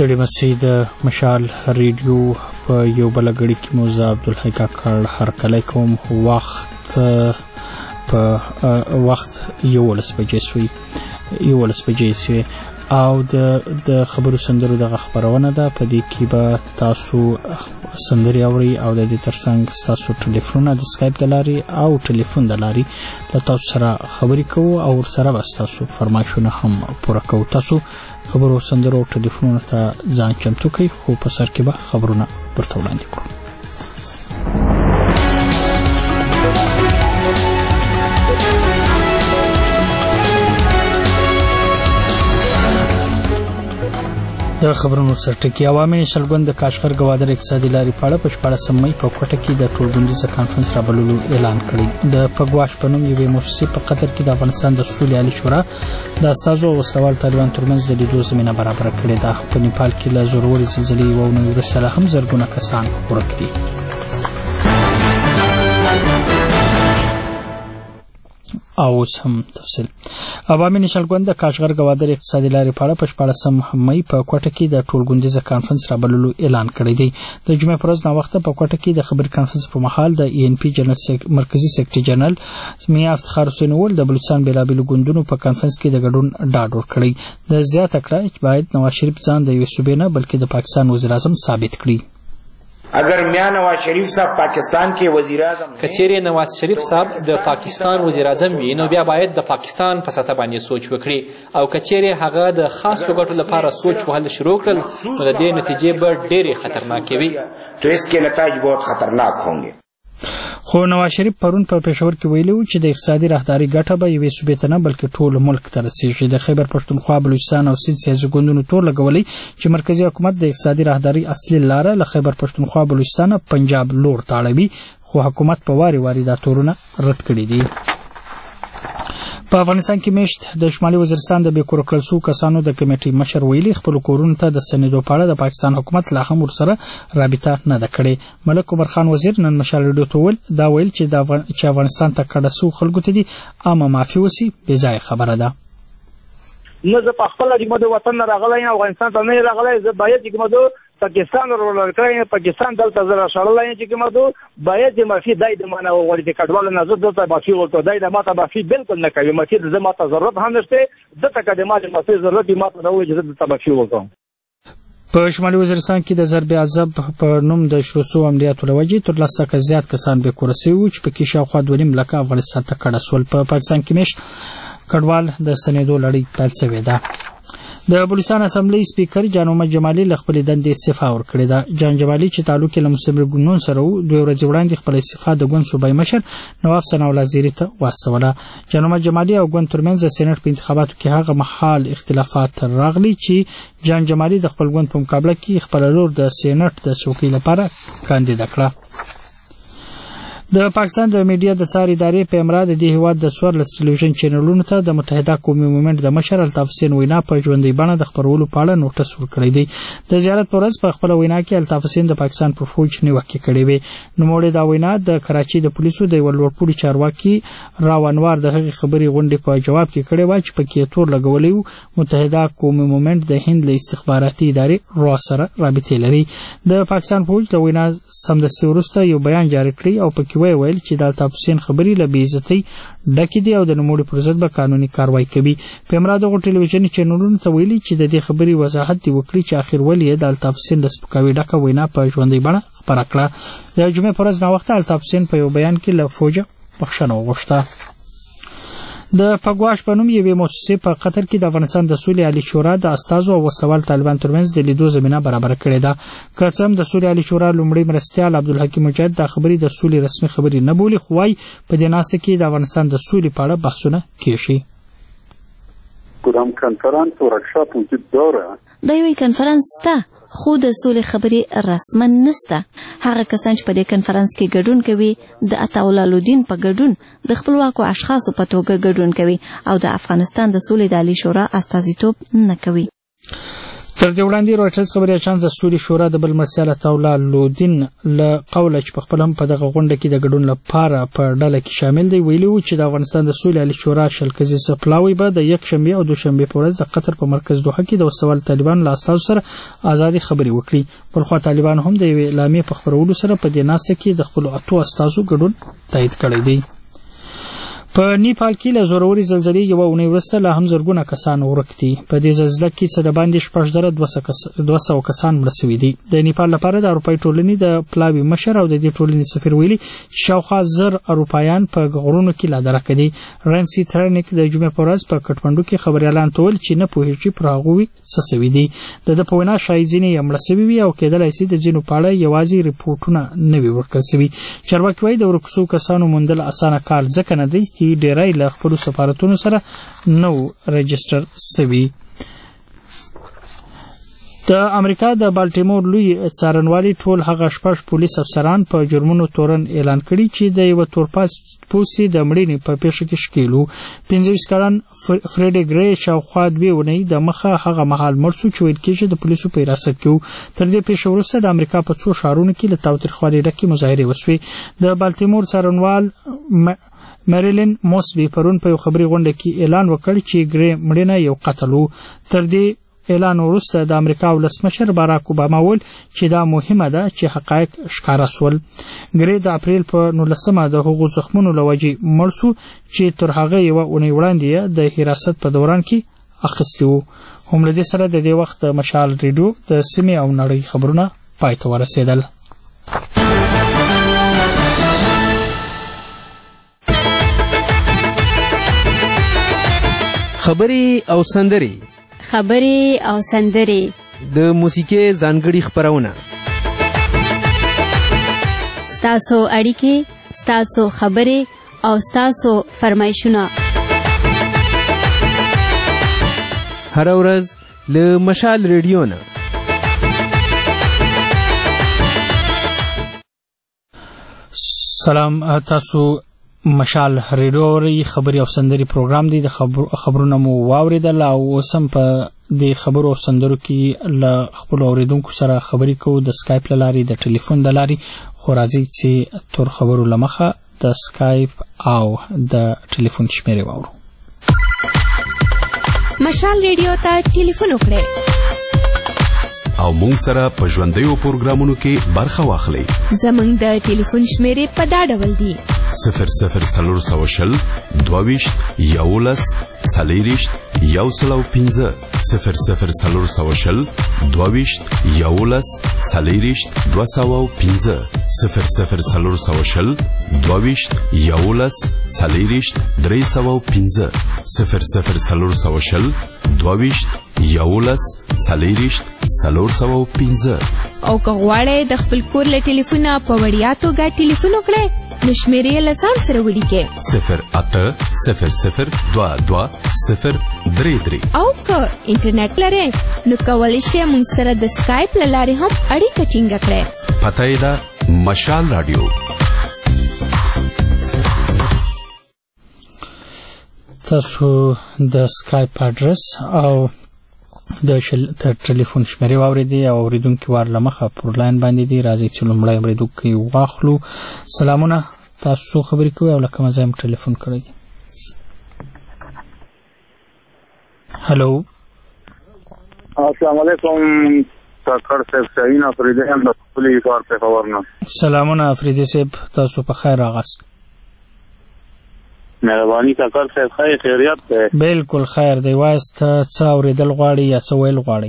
ستړي مسئ د مشال ریډیو په یو بل غړي کې مو زه عبدالحی کاکړ هرکلی کوم. وخت 11 بجې شوي او د خبرو سندرو دغه خبرونه ده. په دې کې به تاسو سندرې اورئ او د دې ترڅنګ ستاسو ټلیفونونه د سکایپ د لارې او ټلیفون د لارې له تاسو سره خبرې کوو او ورسره به ستاسو فرمایشونه هم پوره کوو. تاسو خبرو سندرو او ټلیفونونو ته ځان چمتو کړئ، خو په سر کې به خبرونه درته وړاندې کړو. د خبرونو سرټکی عوامي نشل ګوند د کاشغر ګوادر اقتصادي لارې په اړه په 14 مې په کوټه کې د ټولګونیز کانفرنس رابللو اعلان کړی. د پګواش په نوم یوې مؤسسې په قطر کې د افغانستان د سولې عالی شورا د استازو او وسوال طالبان ترمنځ د لیدو زمینه برابر کړې ده. په نیپال کې له زورورې زلزلې یوه اونۍ وروسته هم زرګونه کسان ورک دي. او اوس هم تفصیل. عوامي نشل ګوند د کاشغر ګوادر اقتصادي لارې په اړه په 14 مې په کوټه کې د ټولګونیز کانفرنس رابللو اعلان کړی دی. د جمعې پر ورځ ناوخته په کوټه کې د خبري کانفرنس پر مهال د ENP جنرال مرکزی سکرټری جنرال میا افتخار حسین ول د بلوچستان بیلابیلو ګوندونو په کانفرنس کې د ګډون ډاډ ورکړی. د زیاته کړه چې باید نواز شریف ځان د یو صوبې نه بلکې د پاکستان وزیر اعظم ثابت کړي. اگر میاں نواز شریف صاحب پاکستان کے وزیر اعظم کچېرې نواز شریف صاحب د پاکستان وزیر اعظم وي نو بیا باید د پاکستان په سطح باندې سوچ وکړي او کچېرې هغه د خاصو ګټو لپاره سوچ وهل شروع کړل نو د دې نتیجې به ډېرې خطرناکې وي. تو اس کے نتائج بہت خطرناک ہوں گے. خو نواز شریف پرون په پېښور کې ویلي و چې د اقتصادي راهداري ګټه به یوې صوبې ته نه بلکې ټول ملک ته رسېږي. د خیبر پښتونخوا، بلوچستان او سیند سیاسي ګوندونو تور لګولی چې مرکزي حکومت د اقتصادي راهداري اصلي لاره له خیبر پښتونخوا، بلوچستان او پنجاب لور ته اړوي، خو حکومت په واري دا تورونه رد کړي دي. په افغانستان کې میشت د شمالي وزیرستان د بې کوره کړل شوو کسانو د کمیټې مشر ویلي خپلو کورونو ته د ستنېدو په اړه د پاکستان حکومت لا هم ورسره رابطه نه ده کړې. ملک عمر خان وزیر نن مشال ریډیو ته وویل دا ویل چې افغانستان ته کډه شوو خلکو ته دي عامه معافي وسي بې ځایه خبره ده. نه زه په خپله چې د وطن نه راغلی یم، افغانستان ته نه راغلی، زه باید چې پاکستان ورولکړی، پاکستان دلته زه راښړلی چې باید چې معافي دای د مانه وغواړي چې کډواله نه زه دلته معافي ورکړو، دای د ماته معافي بالکل نه کوي. معافي زه ماته ضرورت هم نشته، دلته که د ما د معافي ضرورت وي ماته نه وایي چې زه دلته معافي وکړم. په شمالي وزیرستان کې د ضرب عذاب په نوم د شروع شوو عملیاتو له وجې تر 10 څخه زیات کسان بې کوره شوي وو چې پکې شاوخوا 2.5 لکه افغانستان ته کډه شول. په پاکستان کې میشت کډوال د ستنېدو لړۍ پیل شوې ده. د بلوچستان اسمبلی سپیکر جان محمد جمالي له خپلې دندې استعفا ورکړې ده. جان جمالي چې تعلق یې له مستمر ګوندونو سره و، 2 ورځې وړاندې خپله استعفا د ګوند صوبایي مشر نواب ثناءالله زیري ته واستوله. جان محمد جمالي او ګوند ترمنځ د سینټ په انتخاباتو کې هغه مهال اختلافات راغلي چې جان جمالي د خپل ګوند په مقابله کې خپل لور د سینټ د څوکۍ لپاره کاندیده کړه. د پاکستان د میډیا د څار ادارې په امر د دې هیواد د 14 ټلویزیون چینلونو ته د متحده قومي مومنټ د مشر الطاف حسین وینا په ژوندۍ بڼه د خبرولو په اړه نوټس ورکړی دی. د زیارت پر ورځ په خپل وینا کې الطاف حسین د پاکستان په فوج نیوکه کړې وې. نوموړی دا وینا د کراچي د پولیسو د ولورپوري چارواکي راو انوار د هغې خبرې غونډې په جواب کې کړې و چې پکې تور لګولې و متحده قومي مومنټ د هند له استخباراتي ادارې را سره رابطې لري. د پاکستان فوج د وینا سمدستي وروسته یو بیان جاری کړی او پکې ویل چې د الطاف حسین خبرې له بې عزتۍ ډکې دي او د نوموړي پر ضد به قانوني کاروایی کوي. په امر دغو ټلویزیوني چینلونو ته ویلي چې د دې خبرې وضاحت دې وکړي چې آخر ولې د الطاف حسین د سپکاوي ډکه وینا په ژوندۍ بڼه خپره کړه. د جمعې په ورځ ناوخته الطاف حسین په یو بیان کې له فوجه بخښنه وغوښته. د پګواش په نوم یوې مؤسسې په قطر کې د افغانستان د سولې عالی شورا د استازو او وسوال طالبان ترمنځ د لیدو زمینه برابر کړې ده. که څه هم د سولې عالی شورا لومړی مرستیال عبدالحکیم مجاهد دا خبرې د سولې رسمي خبرې نه بولي، خو وايي په دې ناسته کې د افغانستان د سولې په اړه بحثونه کیږي. کدام کنفرانس ورکشاپ وجود داره؟ دا یوې کنفرانس ته خو د سولې خبرې رسما نسته. هغه کسان چې په دې کنفرانس کې ګډون کوي د عطاالله الدین په ګډون د خپلواکو اشخاصو په توګه ګډون کوي او د افغانستان د سولې د عالی شورا استازیتوب نه کوي. تر دې وړاندې رویټرز خبري اژانس د سولې شورا د بل مرسیال عطاالله لودین له قوله چې په خپل هم په دغه غونډه کې د ګډون لپاره په ډله کې شامل دی ویلي و چې د افغانستان د سولې عالي شورا شلکزي پلاوی به د یکشنبه او دوشنبه په ورځ د قطر په مرکز دوحه کې د وسوال طالبانو له استازو سره ازادي خبري وکړي پر خو طالبان هم د اعلامیې په خبرولو سره په دې ناسته کې د خپل اتو استازو ګډون تایید کړی دی. په نیپال کې له زوروري زلزلې یو اونۍ وروسته لا هم زرګونه کسان ورک دي. په دې زلزلې کې څه د باندې 200 کسان مړه شوي دي. د نیپال لپاره د اروپای ټولنې د پلاوی مشر او د دې ټولنې سفیر ویلي چې شاوخوا 1000 اروپایان په غرونو کې لا درک دي. رنسي ترنیک د جمعې په ورځ په کټمنډو کې خبريالان تول چې نه پوهیږي پر هغه څه شوي دي. د په وینا شایي ځینې مړه شوي وي او کېدلای شي د ځینو په اړه یوازې ریپورتونه نه وي ورکړل شوي. چارواکي وايي د ورکسو کسانو موندل اسانه کار ځکه نه دی چې ډیری له خپل سفارتونو سره نو رجستر شوي. د امریکا د بالټیمور لوی څارنوالي ټول هغه شپږ پولیس افسران په جرمونو تورن اعلان کړي چې د یو تورپوستي د مړینې په پیښه کې شکیلو. 25 کلن فریډي ګری شاوخوا 2 اونۍ د مخه هغه مهال مړ شو چې ویل کېږي د پولیسو په حراست کې. تر دې پیښې وروسته د امریکا په څو ښارونو کې له تاوتریخوالي ډکې مظاهرې وشوې. د بالټیمور څارنوال مریلین موسبي پرون په یو خبري غونډه کې اعلان وکړ چې ګری مړینه یو قتل و. تر دې اعلان وروسته د امریکا ولسمشر باراک اوباما ویل چې دا مهمه ده چې حقایق ښکاره شول. ګری د اپریل په 19 د هغو زخمونو له وجې مړ شو چې تر هغه یو اونۍ وړاندې د حراست په دوران کې اخیستی و. هم له دې سره د دې وخت مشال ریډیو د سیمې او نړۍ خبرونه پای ته ورسېدل. خبري او سندري د موسیقي ځانګړي خبرونه ستاسو اړیکې ستاسو خبري او ستاسو فرمایشونه هر ورځ له مشال ریډیو نه. سلام، تاسو مشال ریډیو خبري او سندري پروګرام دی. د خبرونه مو واوریدل او اوس هم په د خبرو او سندرو کې له خپل اوریدونکو سره خبرې کوو د سکایپ له لارې، د ټلیفون د لارې. خو راځي چې تر خبرو لمخه د سکایپ او د ټلیفون شمیرې واورو. مشال ریډیو ته ټلیفون وکړئ او مونږ سره په ژوندیو پروګرامونو کې برخه واخلئ. زمونږ د ټلیفون شمیرې په دا ډول دي: 00 22 11 40 105 00 22 11 40 205 00 22 11 40 305 00 22 11 40 305. او که غواړئ د خپل کور له ټلیفونه په وړیا توګه ټلیفون وکړئ نو شمیرې له ځان سره ولیکئ 0800 22 033. او که انټرنیټ لرئ نو کولی شئ موږ سره د سکایپ له لارې هم اړیکه ټینګه کړئ. پته یې ده مشال رادیو. تاسو د سکایپ اډرس او د ټلیفون شمیرې واوریدي او اوریدونکي وار لمخه پر لاین باندې دي. راځي چې لومړی اوریدونکی واخلو. سلامونه، تاسو خبرې کوئ او له کومه ځای مو ټلیفون کړی دی؟ هلو، السلام علیکم. کاکړ صاحب شاهین افریدی هم د خپلې کار په خبر نه. سلامونه افریدی صاحب، تاسو په خیر راغاست. مهرباني کاکړ صاحب، خیریت ده؟ بالکل خیر دی. وایست څه اوریدل غواړي یا څه ویل غواړي؟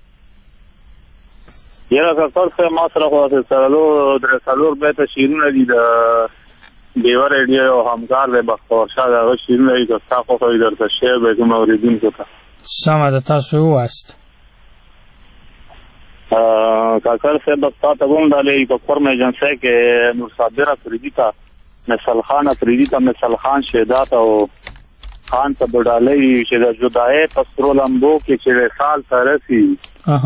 یاره کاکړ صاحب، ما سره خو څلور بیته شعرونه دي د ډیوه ریډیو او همکار دی بختور شاه، د هغه شعرونه دي که ستا خوښه وي درته شعر به کوم اورېدونکو ته. سمه ده، تاسو ووایست. کاکړ صاحب تا ته کوم ډالۍ په فرم ایجنسۍ کې نور صابر افریدي ته، مثل خان افریدي ته، مثل خان شهدات او خان ته ډالۍ چې د جدایۍ په سرو لمبو کې چې وصال ته رسي،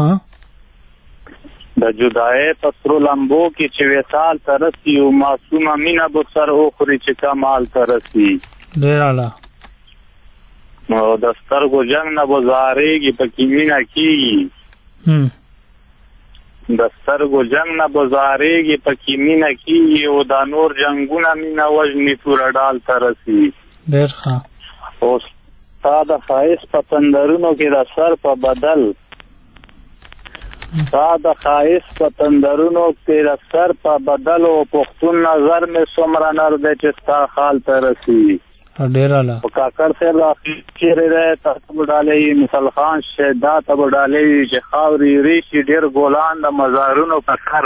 د جدایۍ په سرو لمبو کې چې وصال ته رسي، او معصومه مینه به سر وخوري چې کمال ته رسي. ډېر اعلی. نو د سترګو جنګ نه به زارېږي، پکې مینه کېږي، د سترګو جنګ نه بزارېږي پکې مینه کېږي او دا نور جنګونه مینه وژني توره ډال ته رسي. ډېر ښه. او ستا د ښایست په تندرونو کې د سر په بدل ستا د ښایست په تندرونو کې د سر په بدل او پښتون نظر مې څومره نر دی چې ستا خال ته رسي. ډېر اعلی. او کاکړ صاحب چیرې دی ته به ډالۍ مثال خان شهدا ته به ډالۍ چې خاورې ریشي ډېر ګلان د مزارونو په سر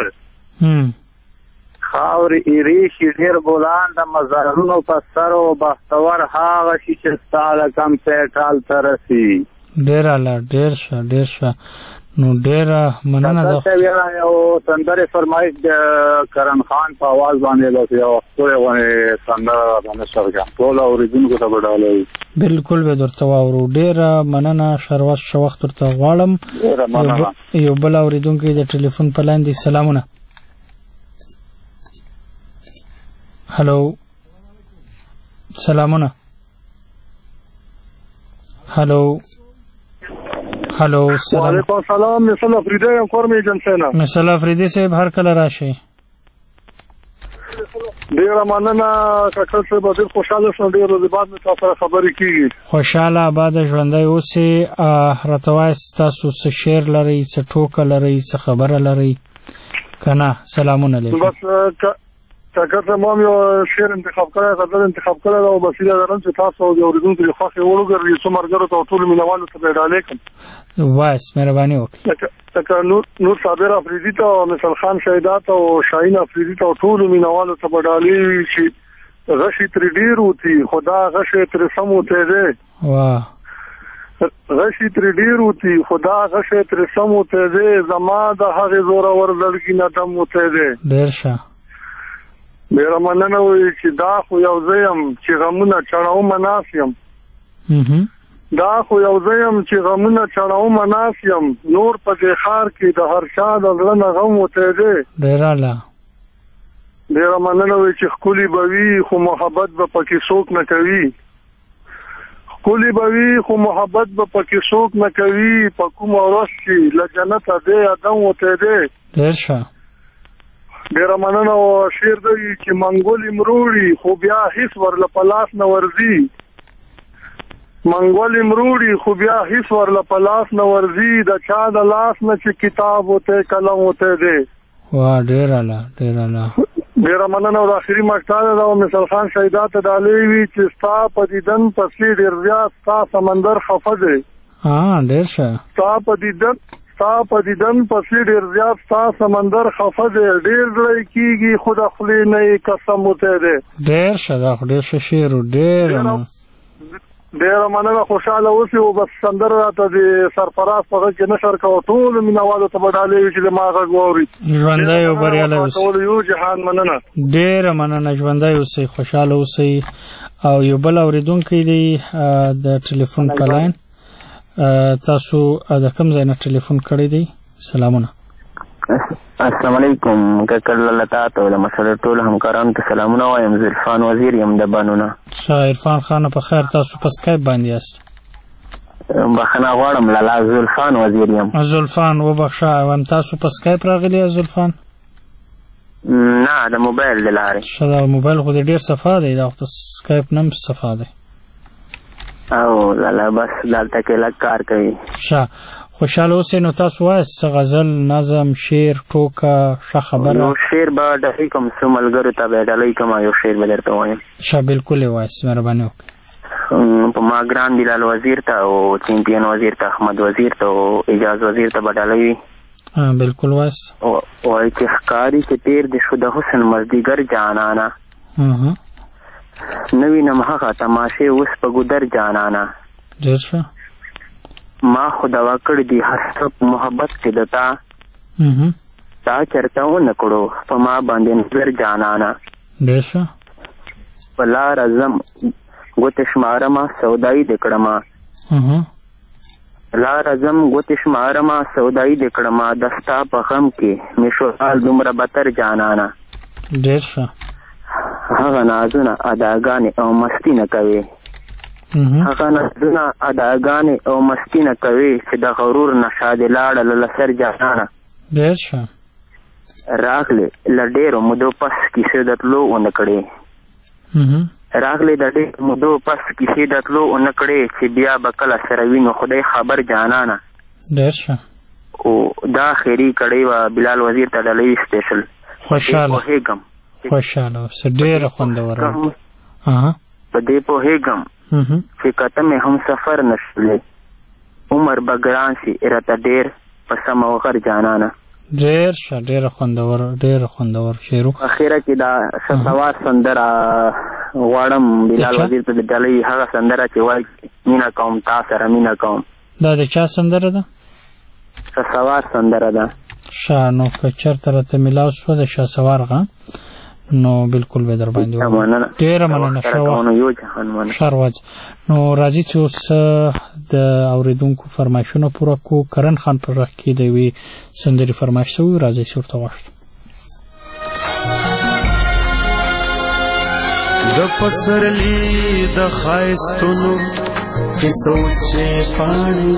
خاورې ریشي ډېر ګلان د مزارونو په سر او بختور هغه شي چې ستا له کمپیوټر ته رسي. ډېر اعلی. ډېر ښه. ډېر ښه. نو ډېره مننه. یو سندرې فرمایش د کرن خان په اواز باندې بس یو ښکلې غونې سندره باندې شرکه ټول اورېدونکو ته به ډالۍ. بالکل به درته واورو. ډېره مننه. شروات ښه وخت ورته غواړم. یو بل اورېدونکی د ټلیفون په لاندې. سلامونه. هلو. سلامونه. هلو. هلو. وعلیکم السلام. مثل افریدی یم کور مې جنسینا. مثل افریدی صاحب هر کله راشي. ډېره مننه کاکړ صاحب. ډېر خوشحاله شوم. ډېر ورځې بعد مې تاسو سره خبرې کېږي. خوشحاله آباده ژوندی اوسئ. راته وایاست تاسو څه شعر لرئ، څه ټوکه لرئ، څه خبره لرئ که نه؟ سلامونه علیکم. بس کاکړ صاحب ما هم یو شعر انتخاب کړی، غزل انتخاب کړی ده او بس هیله لرم چې تاسو او د اورېدونکو د خوښې وړ وګرځي. څو ملګرو ته او ټولو مینهوالو ته به یې ډالۍ کړم. وایست مهرباني وکړئ. لکه نور صابر افریدي ته او مثال خان شهدا ته او شاهین افریدي ته او ټولو مینهوالو ته به ډالۍ وي چې غشي ترې ډېر وتي خو دا غشی ترې سم وتی دی. غشي ترې ډېر وتي خو دا غشی ترې سم وتی دی. زما د هغې زورور زړګي نه دم وتی دی. ډېر ښه. ډېره مننه وایي چې دا خو یو زه یم چې غمونه چړومه ناست یم. دا خو یو زه یم چې غمونه چړومه ناست یم. نور په دې ښار کې د هر چا د زړه نه غم وتی دی. ډېر اعلی. ډېره مننه وایي چې ښکلي به وي خو محبت به پکې څوک نه کوي. ښکلي به وي خو محبت به پکې څوک نه کوي. په کومه ورځ چې له جنته دی ادم وتی دی. ډېر ښه. ډېره مننه. او شعر دی چې منګولې مروړي خو بیا هیڅ ورله په لاس نه ورځي. منګولې مروړي خو بیا هیڅ ورله په لاس نه ورځي. د چا د لاس نه چې کتاب وتی قلم وتی دی. واه ډېر اعلی. ډېر اعلی. ډېره مننه. او د آخري مقطع ده او مثال خان شهدا ته ډالۍ وي چې ستا په دیدن پسې ډېر زیات ستا سمندر خفه دی. ډېر ښه. ستا په دیدن پسې ډېر زیات ستا سمندر خفه دی. ډېر زړی کېږي خو د خولې نه یې قسم وتی دی. ډېر ښه. دا خو ډېر ښه شعر و. ډېره مننه. خوشحاله اوسئ. او بس سندره راته د سرفراز په غږ کې نشر کوه. ټولو مینهوالو ته به ډالۍ وي چې زما غږ واوري. ژوندی او بریالی اوسئ. یو جهان مننه. ډېره مننه. ژوندی اوسئ. خوشحاله اوسئ. او یو بل اورېدونکی دی د ټلیفون په لاین. تاسو د کوم ځای نه ټلیفون کړی دی؟ سلامونه. السلام علیکم. کاکړ لاله تاته او د مسله ټولو همکارانو ته سلامونه وایم. زه عرفان وزیر یم د بانونه. عرفان خانه په خیر. تاسو په سکایپ باندې یاست؟ بخښنه غواړم لاله. زلفان وزیر یم. زلفان وبخښه. هم تاسو په سکایپ راغلی یا زلفان؟ نه د موبایل د لارې. ښه. دا موبایل خو د ډېر صفا دی. دا خو د سکایپ نه هم صفا دی. او لاله بس دلته کې لږ کار کوي. ښه. خوشحاله اوسئ. نو تاسو وایاست څه غزل، نظم، شعر، ټوکه، ښه خبره؟ یو شعر به ډالۍ کوم. څو ملګرو ته به ډالۍ کوم. یو شعر به درته وایم. ښه. بالکل یې وایاست. مهرباني وکړئ. په ما ګران بلال وزیر ته او چمپیون وزیر ته احمد وزیر ته او اجاز وزیر ته به ډالۍ وي. بالکل وایاست. وایي چې ښکاري چې تېر دې شو د حسن مازدیګر جانانه. نه وینم هغه تماشې اوس په ګودر جانانه. ډېر ښه. ما خو دوا کړی دي هر څه په محبت کې د تا. تا چرته ونه کړو په ما باندې نظر جانانه. ډېر ښه. په لاره ځم ګوتې شمارمه سودایي دې کړمه. لاره ځم ګوتې شمارمه سودایي دې کړمه. د ستا په غم کې مې شو حال دومره بتر جانانه. ډېر ښه. هغه نازونه اداګانې او مستي نه کوي. هغه نسلونه اداګانې او مستي نه کوي چې د غرور نشه دې لاړه له سر جانانه ډېر ښه راغلې له ډېرو مودو پس کیسې د تلو ونه کړې راغلې د ډېرو مودو پس کیسې د تلو ونه کړې چې بیا به کله سره وینو خدای خبر جانانه ډېر ښه او دا خیري کړی وه بلال وزیر ته ډالۍ سپیشل خوشحاله اوسه ډېره خوندوره په دې پوهېږم چې که ته مې هم سفر نه شولې عمر به ګران سي راته ډېر په سمه وغر جانانه ډېر ښه ډېره خوندور شعر اخره کې دا سوار سندره غواړم بلال وزیر ته د ډالۍ هغه سندره چې وایي مینه کوم تا سره مینه کوم دا د چا سندره ده شهسوار سندره ده ښه نو که چېرته راته میلاو شوه د شهسوار غه نو بالکل به در باندې ډېره مننه ښه ورځ نو راځي چې اوس د اورېدونکو فرمایشونه پوره کړو کرن خان په غږ کې د یوې سندرې فرمایش شوی راځئ چې ورته وغواړو د پسرلي د ښایستونو کیسو چې پاڼې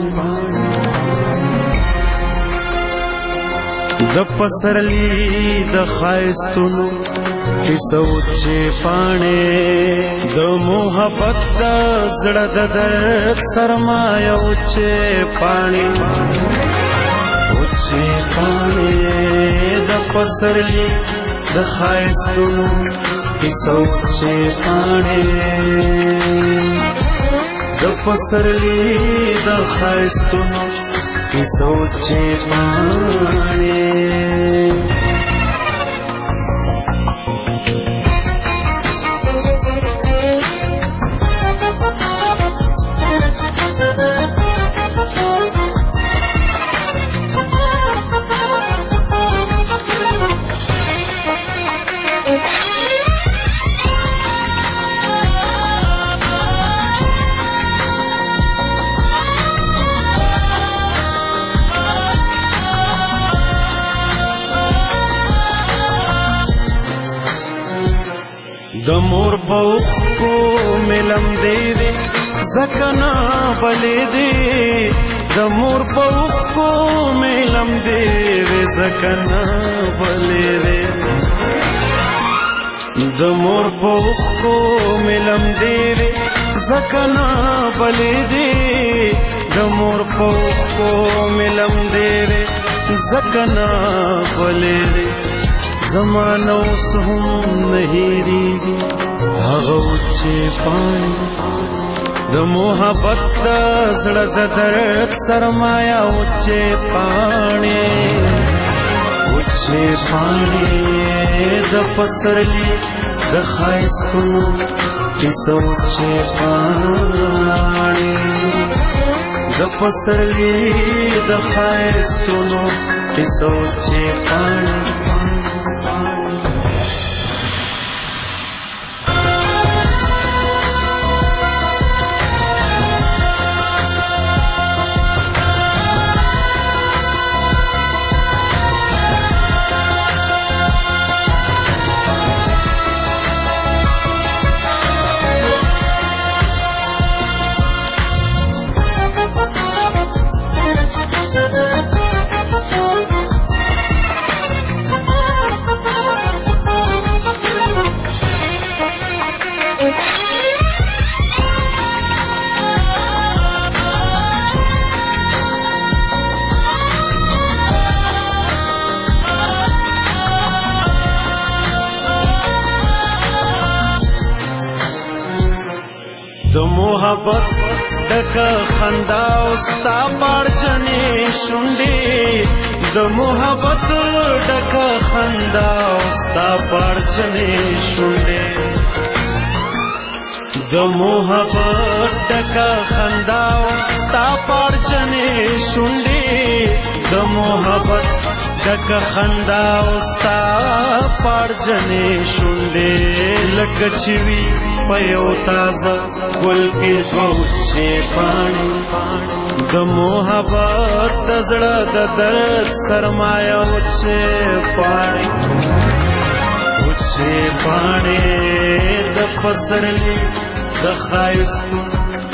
د پسرلي د ښایستونو کیسو چې پاڼې د محبت د زړه د درد سرمایه او چې پاڼې د پسرلي د ښایستونو کیسو چې پاڼې د پسرلي د ښایستونو کیسو چې پاڼې د مور په اوښکو مې لمدې وې ځکه نه بلې دې د مور په اوښکو مې لمدې وې ځکه نه بلې دې د مور په اوښکو مې لمدې وې ځکه نه بلې دې د مور په اوښکو مې لمدې وې ځکه نه بلې دې زمانه اوس هم نه هېرېږي هغه چې پاڼې د محبت د زړه د درد سرمایه چې پاڼې د پسرلي د ښایستونو کیسو چې پاڼې د پسرلي د ښایستونو کیسو چې پاڼې د محبت ډکه خندا او ستا پاړجنې شونډې د محبت ډکه خندا او ستا پاړجنې شونډې د محبت ډکه خندا او ستا پاړجنې شونډې د محبت ډکه خندا او ستا پاړجنې شونډې لکه چې وي په یو تازه ګل کې دوچې پاڼې د محبت د زړه د درد سرمایه وچې پاڼې د پسرلي د ښایستونو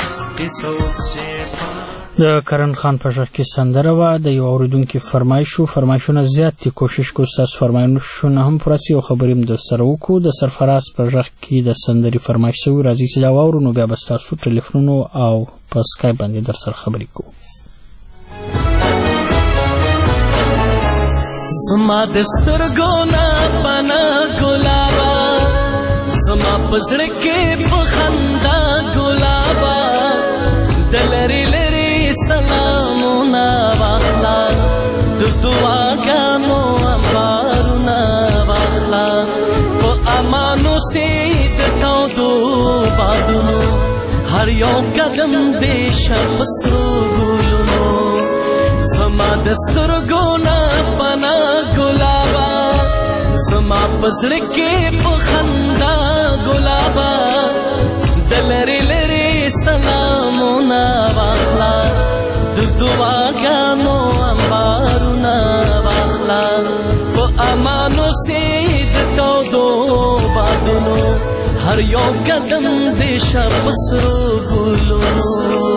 د کرن خان په غږ کې سندره وه د یو اورېدونکي فرمایشونه زیات دي کوشش کوو ستاسو فرمایشونه هم پوره سي او خبرې هم درسره وکړو د سرفراز په غږ کې د سندرې فرمایش شوي راځي چې دا واورو نو بیا به ستاسو ټلیفونونو او په سکایپ باندې درسره خبرې کوو زما د سترګو نه پناه ګلابه زما په زړه کې په خندا ګلابه د لرې لرې سلامونه واخله د دعاګانو انبارونه واخله په امانو سي د تودو بادونو هر یو قدم دې شه په سرو ګلونو زما د سترګو نه پناه ګلابه زما په زړه کې په خندا ګلابه د لرې لرې سلامونه واخله د دعاګانو انبارونه واخله په امانو سي د تودو بادونو هر یو قدم دې شه په سرو ګلونو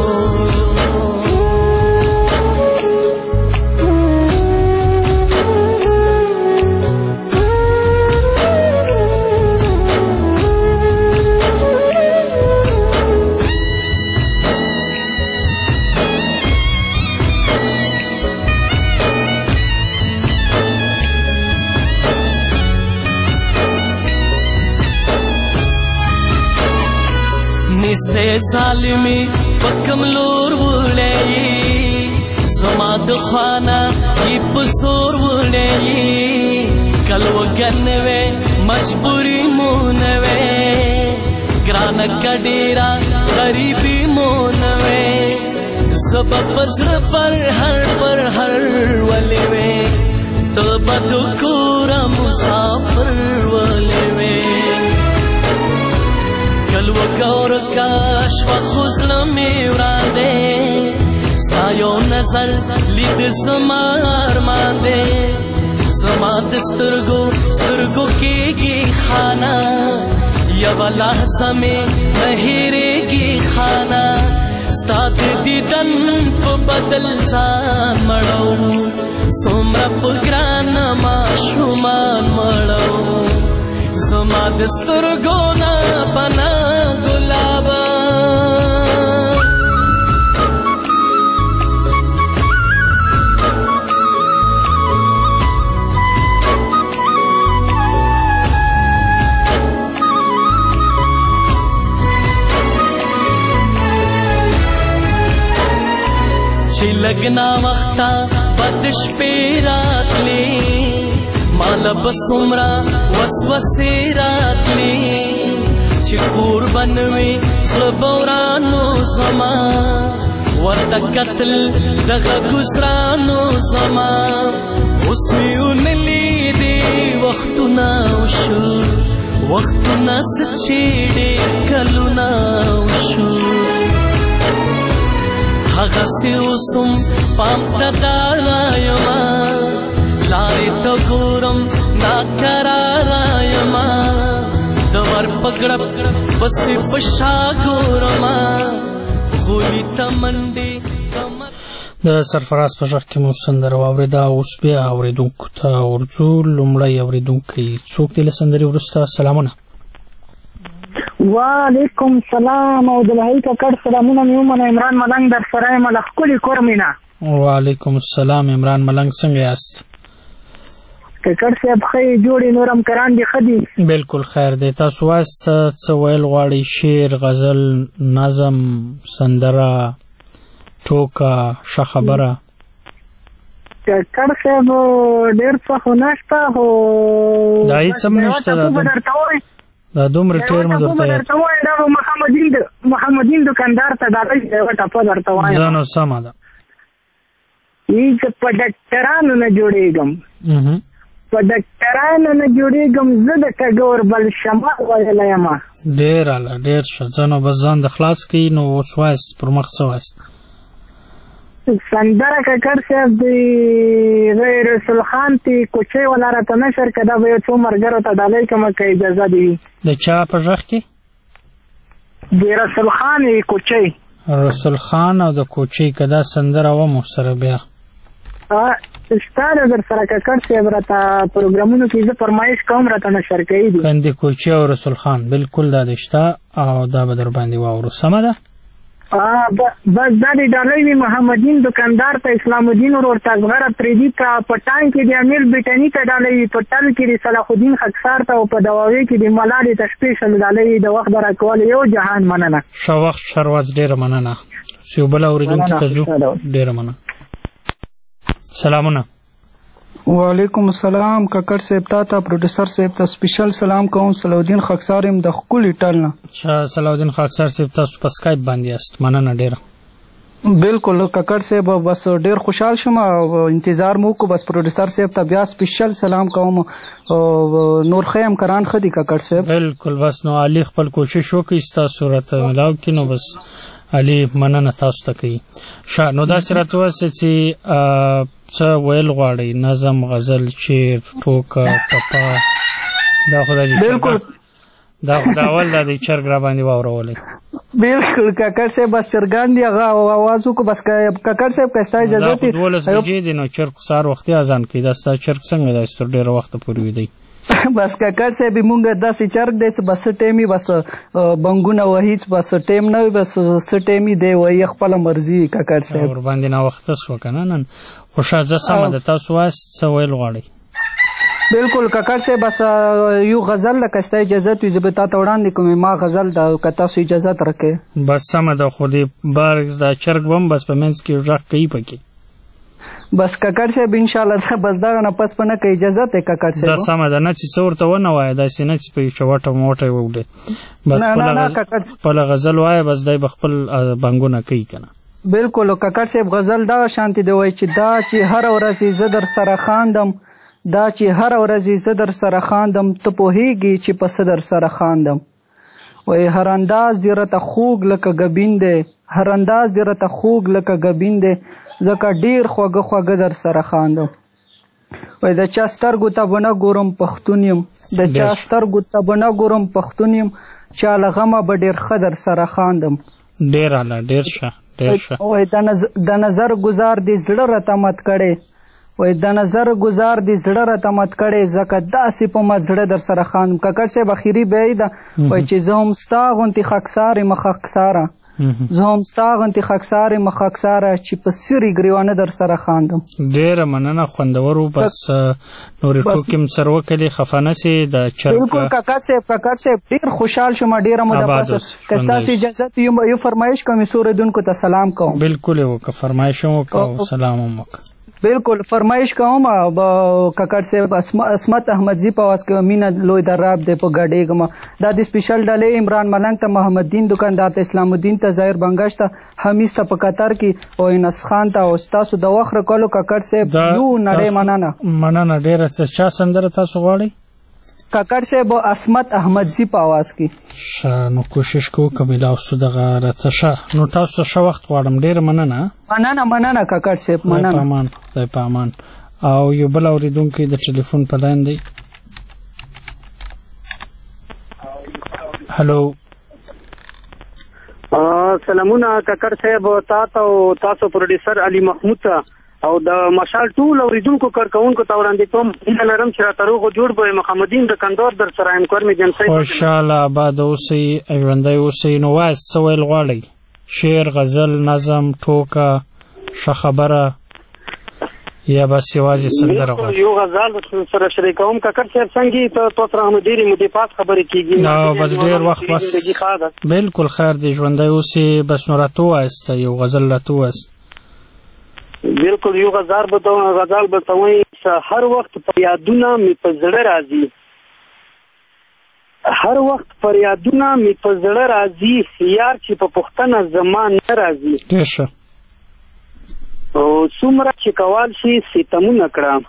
نسته ظالمی پکم لور وړی زما د خانه یې په زور وړی کلو ګنوې مجبوری مونوې ګرانه کډیرا غریبی مونوې سبب زړه پر هر ولې وې ته بدو کورا مسافر ولې وې کلو گور کاش و خوزل میورانده ستا یو نظر لید زمار مانده زما دسترگو کیگی خانا یو لحظه میں نهیرگی خانا ستا دیدن پو بدل زان مڑو سومر پگران ما شمان مڑو زما د سترګو نه پناه ګلابه چې لګنا وخته بد شپې راتلې مال بسمرا وسوسه راتلی چې قربان وي زبورانو زما ورته قتل دغه ګزرانو زما اوس میونلی دی وختونه وشو وختونه سچېړې کلونه وشو هغه سي اوسم پام ته داړایما لارې ته ګورم ناکرارایم د ور پګړپ پسې په شا ګورم غولي ته منډې د سرفراز په غږ کې مو سندره واورېده اوس بیا اورېدونکو ته ورځو لومړی اورېدونکی څوک دی له سندرې وروسته سلامونه وعلیکم سلام او د لهۍ ککړ سلامونه مې ومنه عمران ملنګ در سره یم له ښکلې کور مینا وعلیکم السلام عمران ملنګ څنګه یاست ککړ صاحب ښه جوړې نور همکاران دي ښه دي بلکل خیر دی تاسو وایست څه ویل غواړئ شعر غزل نظم سندره ټوکه ښه خبره ککړ صاحب ډېر څه خو نشته خو دا هېڅ هم نشته دا دومره ټیر مو درته وایي دا محمدین دکاندار ته ډالۍ یوه ټپه درته وایم زه نو سمه ده زه په ډاکټرانو نه جوړېږم په ډاکټرانو نه جوړېږم زه د ټګور بل شمال ویلی یم ډېر اله ډېر ښه زه نو بس ځان د خلاص کوي نو اوس وایست پر مخ څه وایست سندره ککړ صاحب د رسول خان تی کوچۍ والا راته نشر که دا به یو څو ملګرو ته ډالۍ کومه که اجازه دي د چا په غږ کې د رسول خان کوچۍ رسول خان او د کوچي کدا سندره و مو سره بیا ستاره در سره ککړ صاحب راته پروګرامونو کې زه فرمایش کوم راته نشر کوي دي کندي کوچي او رسول خان بالکل دا دشته او دا به در باندې واورو سمه ده بس دا د ډالۍ محمدین دکاندار ته اسلام الدین ورور تزغره پریدي کا پټان کې د امیر بریټنی ته ډالۍ پټل کې د صلاح الدین خکسار ته او په دواوی کې د ملالي تشپیشل ډالۍ د وخت راکول یو جهان مننه شو وخت شرواز ډیر مننه سیوبل اوریدونکو ته زو ډیر مننه سلامونه وعلیکم السلام ککړ صاحب ته پروډوسر صاحب ته سپیشل سلام کوم صلاح الدین خاکسار يم د خولي ټلنه صلاح الدین خاکسار صاحب تاسو په سکایپ باندې است مننه ډیره بالکل ککړ صاحب بس ډیر خوشحال شوم انتظار مو کو بس پروډوسر صاحب ته بیا سپیشل سلام کوم نور خیم کران خدي ککړ صاحب بالکل بس نو علي خپل کوشش وکړي تاسو صورت ملاو کینو بس علي مننه تاسو ته کوي نو دا سره تاسو چې څه ویل غواړي نظم غزل شعر ټوکه ټپه دا خدای بالکل دا ول د چرګ را باندې واورولې بالکل ککړ صاحب بس چرګان دی هغه आवाज کو بس ککړ صاحب کستا اجازه ته ولس بجې دي نو چرګ سار وختي اذان کوي دا ست چرګ څنګه دا ستر ډیر وخت پورې وي دی بس ککړ صاحب مونږ داسې چرګ دی چې بس ټیمي بس بنګونه وهیڅ بس ټیم نه بس ټیمي دی وای خپل مرزي ککړ صاحب ور باندې نو وخت سو کنه نن خوشاله سم د تاسو واست څه ویل غواړي بالکل ککړ صاحب بس یو غزل لکسته اجازه تو زبتا ته وړاندې کوم ما غزل دا کته سو اجازه ترکه بس سم د خودي بارز دا چرګ بم بس په منځ کې ځخ کوي پکې بس ککړ صاحب ان شاء الله بس دا نه پس پنه کې اجازه ته ککړ صاحب دا سم ده نه چې څورته ونه وای دا سینه چې په چوټه موټه وولې بس په غزل وای بس دای بخپل بنګونه کوي کنه بالکل ککړ صاحب غزل دا شانتي دی وای چې دا چې هر ورځ زدر سره خاندم دا چې هر ورځ زدر سره خاندم ته پوهیږي چې په صدر سره خاندم وای هر انداز دی رته خوګ لکه غبین دی هر انداز دی رته خوګ لکه غبین دی زکه ډیر خوګه در سره خاندم وای د چا سترګو ته بنه ګورم پښتون یم د چا سترګو ته بنه ګورم پښتون یم چا لغمه به ډیر خدر سره خاندم ډیر اعلی ډیر ښه وای د نظر گزار دی زړه راته مت کړي وای د نظر گزار دی زړه راته مت کړي زکه داسې په مزړه در سره خاندم ککړ صاحب اخیری به دا وای چې زه هم ستا غونتی خاکسار مخاکساره زه هم ستا غونتی خاکسار مخاکساره چې په سری ګریوانه در سره خاندم ډیره مننه خوندورو بس نورې ټوکې م سر وکړې خفه نه سې د چرګ بالکل ککړ صاحب ډیر خوشحال شوم ډیره مو د پاسه که ستاسو اجازه یو فرمایش کوم سوردونکو ته سلام کوم بالکل وکړه فرمایش وکړه سلام وکړه بالکل فرمایش کوم ککړ صاحب اسمت احمدزی په واس کې مینا لوی دراب دی په غډېګم دا د سپیشل ډالې عمران ملنګ ته محمد دین دکاندار ته اسلام الدین ته ظاهر بنگش ته حمیز ته په قطر کې او انس خان ته او تاسو د وخت کولو ککړ صاحب یو نړۍ مننه ډیره چا سندره تاسو غواړئ ککړ صاحب اسمت احمدزی په आवाज کې نو کوشش کوو کبیلا اوس دغه راته نو تاسو ښه وخت غواړم ډیر مننه ککړ صاحب مننه خدای په امان او یو بل اوریدونکو د ټلیفون په لاین دی هلو سلامونه ککړ صاحب تاسو پروډوسر علي محمود او د مشال ټول اوریدونکو کارکونکو ته وړاندې کوم لرم چې راته روغ جوړ به محمدین د کندهار در سره همکار مې جنسي خوشاله آباد اوسئ ژوندی اوسئ نو وایي څه ویل غواړئ شعر غزل نظم ټوکه ښه خبره یا بس یوازې سندره غواړئ یو غزل سره شریکوم ککړ صاحب څنګه ته تاسو سره هم ډېرې مودې پاس خبرې کېږي بس ډېر وخت بس بالکل خیر دی ژوندی اوسئ بس نو راته ووایست یو غزل راته ووایست بالکل یو غزل به وایي هر وخت فریادونه مې په زړه راځي هر وخت فریادونه مې په زړه راځي یار چې په پوښتنه زما نه راځي او څومره چې کول شي ستمونه کړم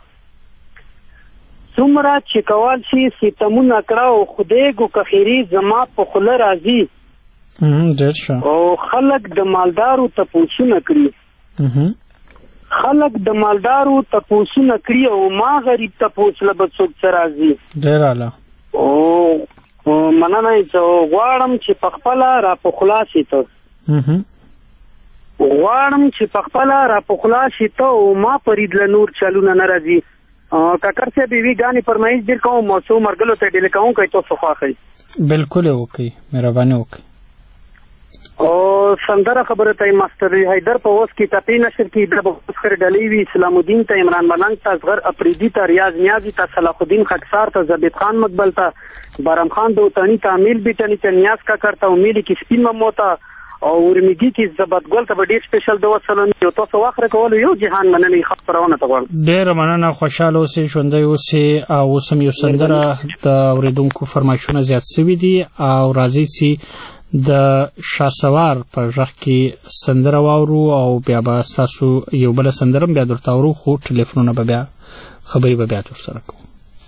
څومره چې کول شي ستمونه کړه او خدای ګو کخیری زما په خوله راځي او خلک د مالدارو تپوسونه کړي خلک د مالدارو تپوسونه کړي او ما غریب تپوس له به څوک څه راځي ډېر اعلی او مننه غواړم چې په خپله را په خلاصې ته غواړم چې په خپله راپخلا شي ته او ما پرید له نور چلونه نه راځي. کاکر صاحب یوې ګانې فرمایش ډېر کوم څو مرګلو ته ډیلې کوونکی تاسو خوښوئ؟ بالکل یې وکړئ، مهرباني وکړئ. او سندره خبره ته ماستر حیدر په اوس کې ټپې نشر کې د بخښر ډلې وي، اسلام الدین ته، عمران ملنګ ته، اصغر افریدي ته، ریاض نیازي ته، صلاح الدین خاکسار ته، زبید خان مقبل ته، بارم خان دوتانی ته، امیل بیټني ته، نیاز کاکر ته، امیل کې سپین ممو ته او ورمیږي کې زبدګل ته به ډېر سپیشل د وسلون یو تاسو واخره کولو یو جهان مننې خبرونه ته غواړم. ډېره مننه، خوشحاله اوسئ، ژوندی اوسئ. او اوس هم یو سندره د اورېدونکو فرمایشونه زیات شوي دي او راځي چې د شاسوار په غږ کې سندره واورو او بیا به ستاسو یو بله سندره بیا درته اورو، خو ټلیفونونه به بیا خبرې به بیا ترسره کوو.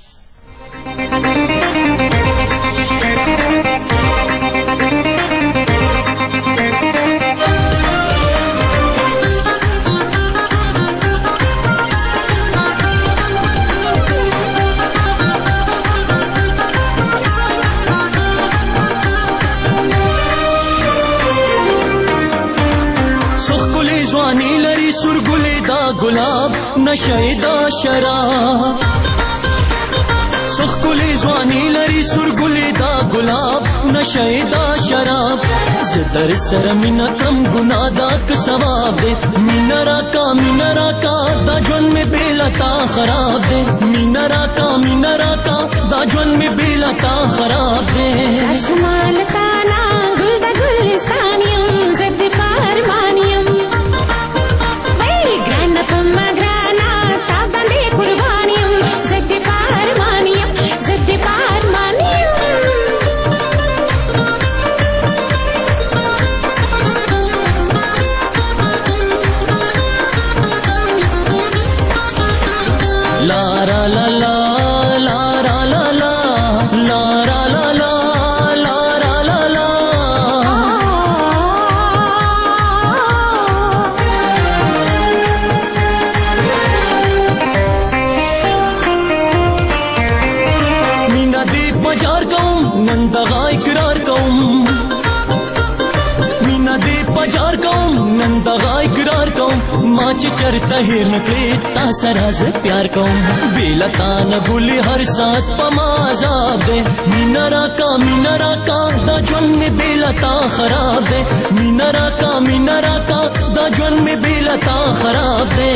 गुलाब नशे दा शराब सखकुली ज़वानी लरी सुरगुली दा गुलाब नशे दा शराब ज़दर सर मिना कम गुनाह दा सवाब दे मिनरा का दा जुन में बेलता खराब दे मिनरा का दा जुन में बेलता खराब दे आसमान ताना गुल दा गुलिस्तानियम ज़द पारमानियम चर्चा हिर नकले ता सराज प्यार कौम बेलता न गुली हर सांस पमाजाब दे मिनरा का दा जुन में बेलता खराब दे मिनरा का दा जुन में बेलता खराब दे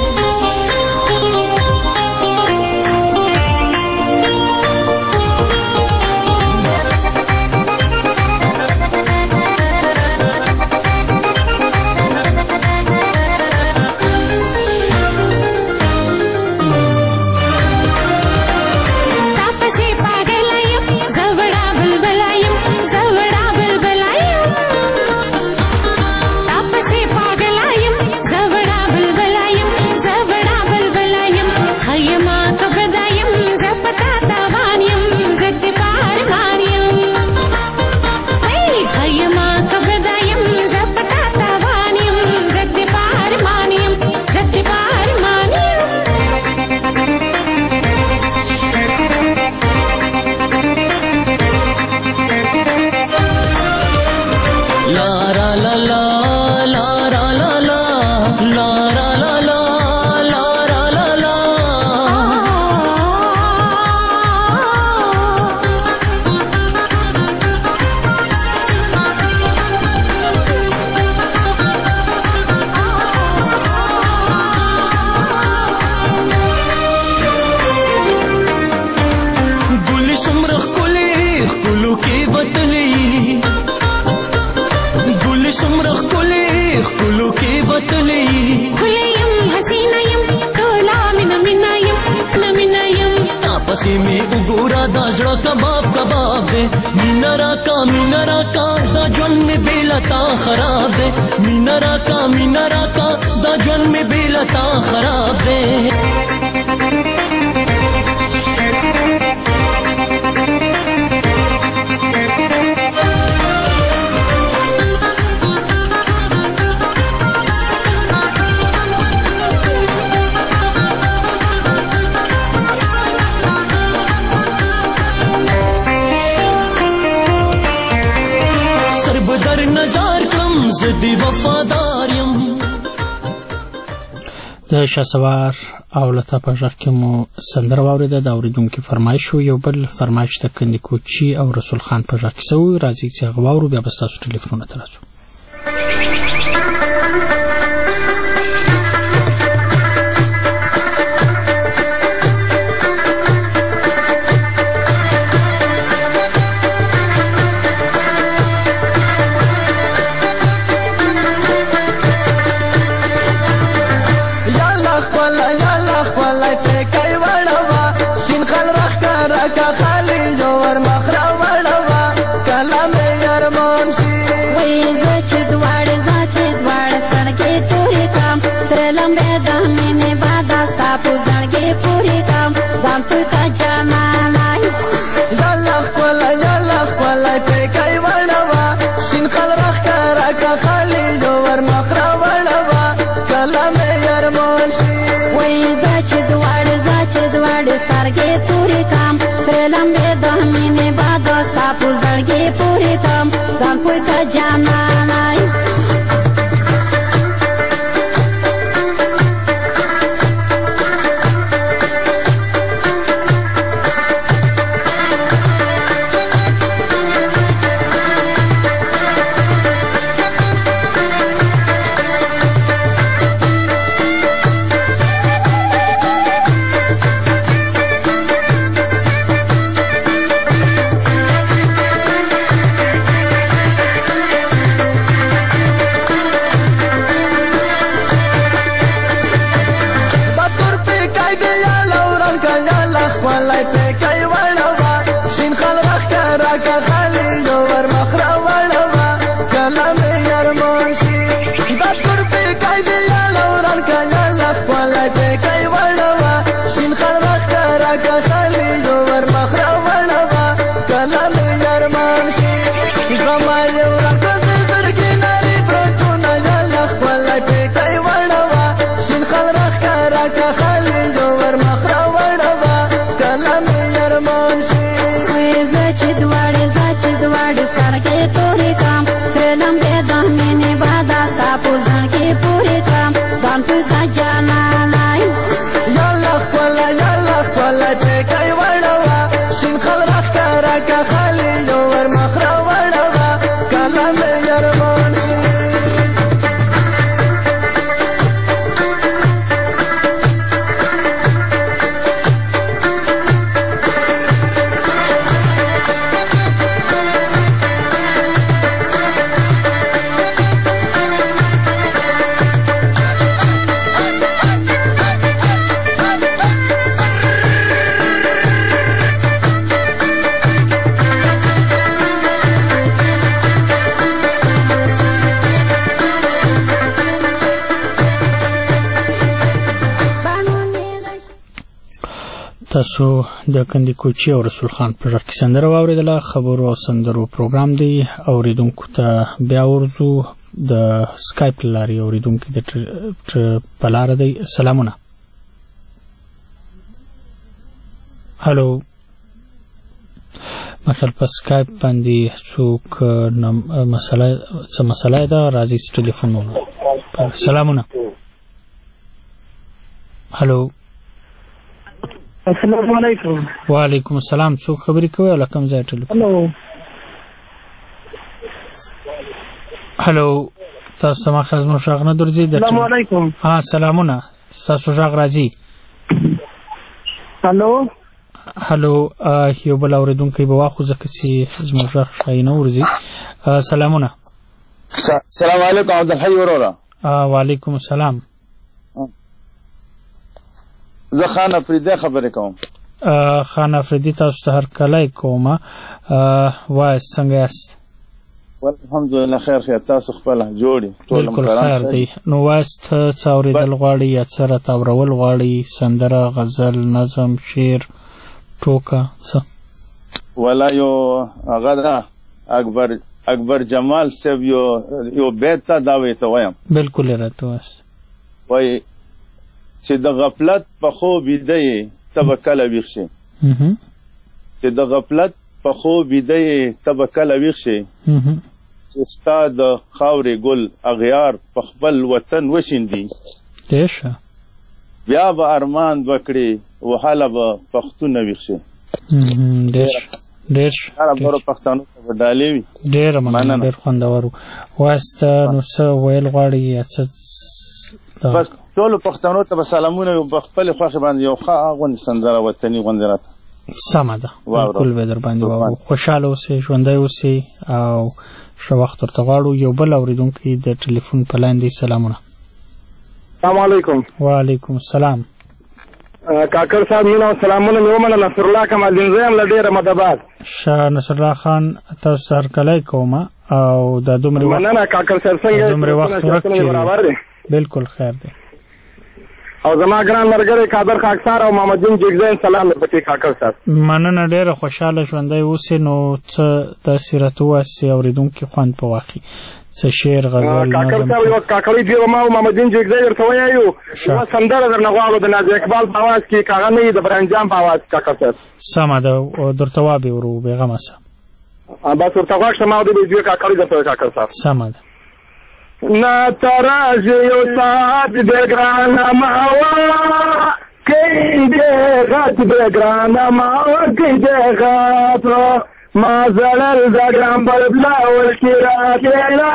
में उगोरा दाजड़ा कबाब दे मिनरा का दा जुन में बेलता खराब दे मिनरा का दा जुन में बेलता खराब दे در نظر کړم زه دې وفادار یم. د شهسوار او لتا په غږ کې مو سندره واورېده. د اورېدونکي فرمایش و. یو بل فرمایش د کندي کوچي او رسول خان په غږ کې سوی. راځئ چې هغه واورو، بیا به ستاسو ټلیفونونه ته راځو. تاسو د کندي کوچي او رسول خان په غږ کې سندره واورېدله. خبرو او سندرو پروګرام دی. اوریدونکو ته بیا ورځو. د سکایپ له لارې اوریدونکي د په لاره دی. سلامونه. هلو. مخل په سکایپ باندې څوک څه مسله ده. راځي چې ټلیفون وکړو. سلامونه. هلو. السلام علیکم. وعلیکم السلام. څوک خبرې کوي او له کوم ځای ټلیفون؟ هلو. تاسو ته مخه زموږ غږ نه درځي. السلام علیکم. سلامونه. ستاسو غږ راځي. هلو. هلو. یو بل اورېدونکی به واخو ځکه چې زموږ غږ ښایي نه ورځي. سلامونه. سلام علیکم عبدالحی وروره. وعلیکم السلام. زه خان افریدی خبرې کوم. خان افریدی تاسو ته هرکلی کوم. وایست څنګه یاست؟ الحمدلله خیر. تاسو خپل جوړی؟ بالکل خیر دی. نو وایست څه اورېدل غواړئ یا څه راته اورول غواړئ؟ سندره، غزل، نظم، شعر، ټوکه څه؟ ولا یو هغه ده اکبر جمال صاحب یو بیت ته دا وایي ته وایم. بالکل یې راته وایست. وایي چې د غفلت په خوب بیده یې ته به کله ویښ شې. چې د غفلت په خوب بیده یې ته به کله ویښ شې. چې ستا د خاورې ګل اغیار په خپل وطن وشیندي بیا به ارمان وکړي وهله به پښتونه ویښ شي ډېر خبرو پښتنو ته به ډالۍ وي ډېره مننه ډېر خوندور وایست نو څه ویل غواړي یا څه بس ټولو پښتنو ته به سلامونه په خپلې خوښې باندې یو ښه غوندې سندره وطني غوندې راته سمه ده بالکل به در باندې واورو خوشحاله اوسئ ژوندی اوسئ او ښه وخت ورته غواړو یو بل اورېدونکی د ټلیفون په لاین دی سلامونه السلام علیکم وعلیکم السلام کاکړ صاحب مینه او سلامونه مې ومنه نصر الله کمالدین زه یم له ډېره مدباد ښه نصر الله خان تاسو ته هرکلی کوم او دا دومره مننه کاکړ صاحب څنګه دومره وخت ورک برابر دی بالکل خیر دی او زما ګران ملګری قادر خاکسار او محمد دین جګزین سلام درپسې کاکړ صاحب مننه ډېره خوشحاله ژوندی اوسې نو څه داسې راته ووایاست چې اورېدونکي خوند په واخلي څه شعر غزل کاکړ صاحب یو کاکړی دی ما او محمد دین جګزی ورته وایو یو سندره درنه غواړو د نازي اقبال په اواز کې کاغه نه د برنجام په اواز کې کاکړ صاحب سمه ده درته وابې ورو بېغمه شه بس ورته غواړ شم او د دې کاکړی درته کاکړ صاحب سمه ده نه تراز یو ساعت د ګرانه ماوا کې دې غت د ګرانه ماوا کې دې غت ما زلل د ګرام بل بلا ولکرات لا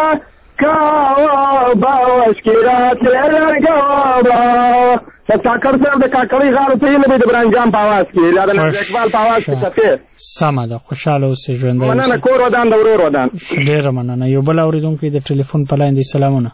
کاوا باوش کرات لا کاوا کاکړ صاحب د کاکړی غاړو ته یې د برنجام په اواز کې لا د اقبال په اواز کې کته سمه ده خوشاله اوسئ ژوندی اوسئ مننه کور ودان د ورور ودان ډېره مننه یو بل اورېدونکی د ټلیفون په لاین دی سلامونه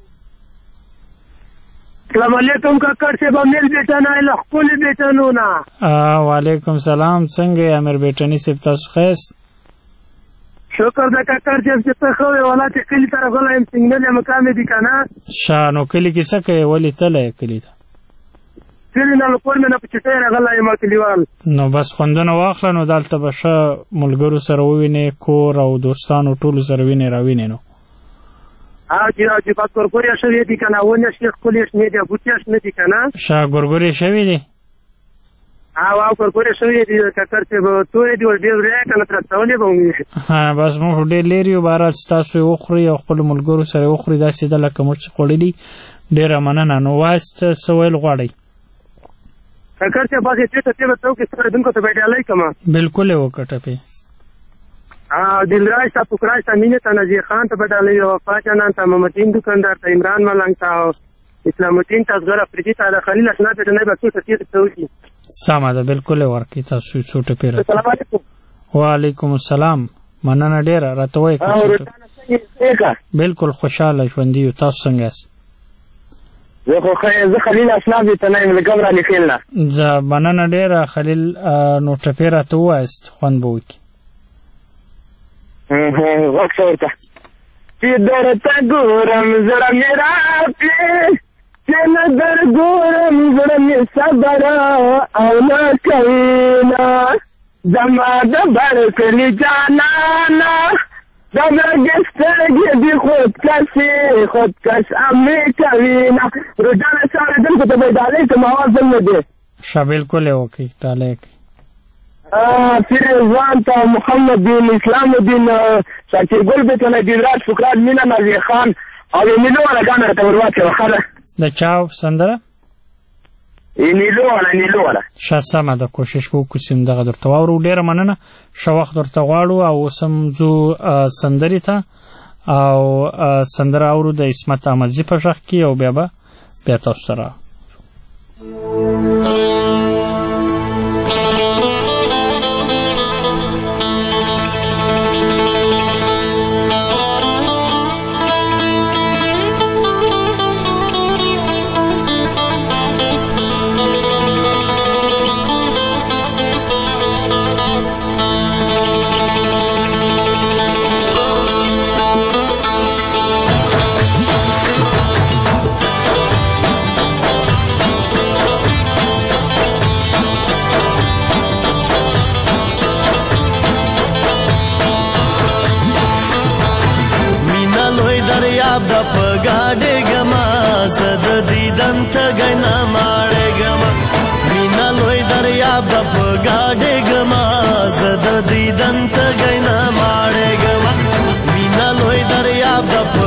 السلام علیکم کاکړ صاحب امیر بیٹنه له خپل بیٹنو نه وعلیکم سلام څنګه یې امیر بیٹنی صاحب تاسو ښایست شکر د کاکړ صاحب چې ته ښه وې والله چې کلي ته راغلی یم سنګنل یم مقام دي که نه ښه نو کلي کې څه کوې ولې تللی یې کلي ته کلي نه له کور مې نه په چټۍ راغلی یم کلیوال نو بس خوندونه واخله نو دلته به ښه ملګرو سره ووینې کور او دوستانو ټولو سره وینې راوینې نو چې په کورکورې شوې دي که نه ونې شنې ښکلې شنې دي بوټې شنې دي که نه ښه ګورګورې شوې دي او کورکورې شوې دي کاکړ صاحب تورې دي ډېر ورې که نه تر څولې به ومې بس موږ ډېر لرې یو بهرحال ستاسو یې وخورئ او خپلو ملګرو سره یې وخورئ داسې ده لکه موږ چې خوړلي ډېره مننه نو وایست څه ویل غواړئ کاکړ صاحب بس یې ټیټه تېبه ته وکړې اورېدونکو ته به ډالۍ کړم بلکل یې وکړه ټپې دلراج ته پکراج ته مینې ته نذیر خان ته به ډالۍ وفا جانان ته محمد دین دوکاندار ته عمران ملنګ ته اسلام الدین ته اصغر افریدي ته د خلیل اشنا بیټنۍ به څو ته تېرې ته وکړي سمه ده بلکل یې ورکړئ تاسو څو ټپې السلام علیکم وعلیکم السلام مننه ډېره راته وایئ بلکل خوشحاله ژوندي یو تاسو څنګه یاست زه خلیل اشنا بیټنۍ یم له ګبره لیکل نه زه مننه ډېره خلیل نو ټپې راته ووایست خوند به وکړي وقت ورته چې درته ګورم زړه مې راپې چې نه در ګورم زړه مې صبر او نه کوي نه زما د بر کلي جانانه د مرګې سترګې دي خودکش امې کوي نه روزانه څه اورېدونکو ته به یې ډالۍ کړم اواز هم نه دی ښه بلکل یې وکړئ ډالۍ یې کړئ فیروزان ته محمد دین اسلام الدین شاکر ګل بیټنۍ دلراج فکرات مینه نازي خان او نیلو والا ګانه راته ور واچوه ښه ده د چا سندره نیلو والا ښه سمه ده کوشش به وکړو چې همدغه درته واورو ډېره مننه ښه وخت درته غواړو او اوس هم ځو سندرې ته او سندره اورو د عصمت احمدزي په غږ کې او بیا تاسو سره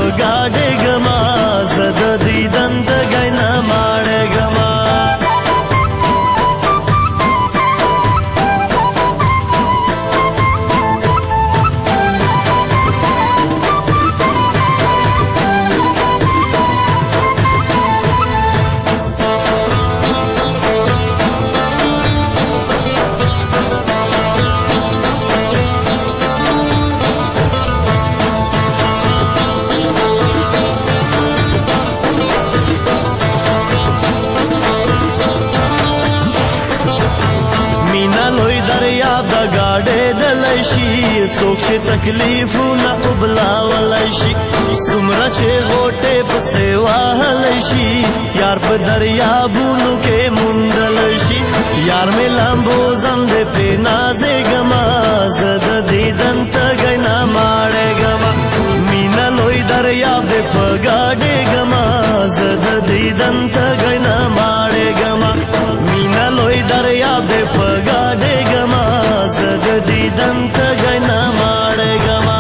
ಗಾಡೆಗಮ ಸದದಿದಂತ ಗೈನ ಮಾಡೆಗಮ څوک چې تکلیفونه قبلولی شي څومره چې غوټې پسې وهلی شي یار په دریابونو کې موندلی شي یار مې لامبو زندې پرې نازېږمه زه د دیدن تږی نه ماړېږمه مینه لوی دریاب دې په ګاډېږمه زه د دیدن تږی نه ماړېږمه مینه لوی دریاب دې په ګاډېږمه زه د دیدن تږی نه ماړېږمه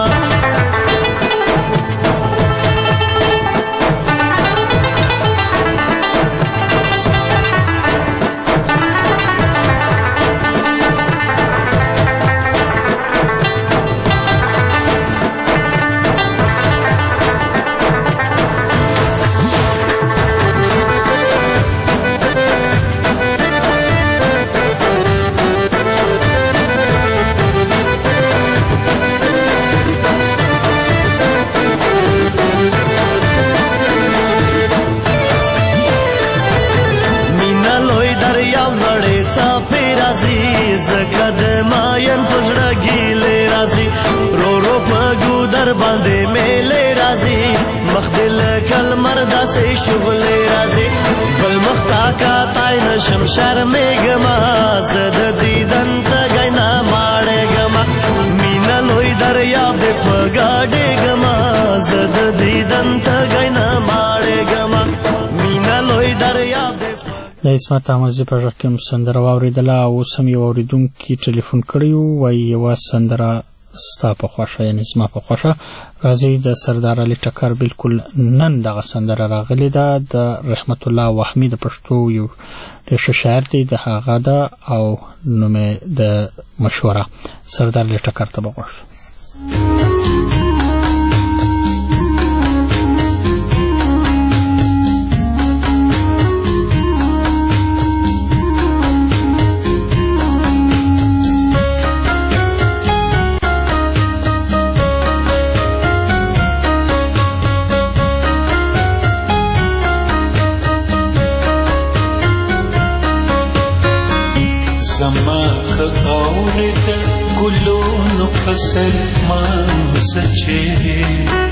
باندې میلې راځي مخ دې لکه لمر داسې شغلې راځي بل مخ تا کاتی نشم شرمېږمه زه د دیدن تږی نه ماړېږمه مینه لوی دریاب دې په ګاډېږمه زه د دیدن تږی نه ماړېږمه مینه لوی دریاب دې د عصمت احمدزي په غږ کې مو سندره واورېدله او اوس هم یو اورېدونکي ټلیفون کړی و وایي یوه سندره ستا په خوښه یعنې زما په خوښه راځي د سردار علي ټکر بلکل نن دغه سندره راغلې ده د رحمت الله وهمي د پښتو یو ډېر ښه شاعر دی د هغه ده او نوم یې د مشوره سردار علي ټکر ته به غوږ شو ګلونو فصل مانس چهره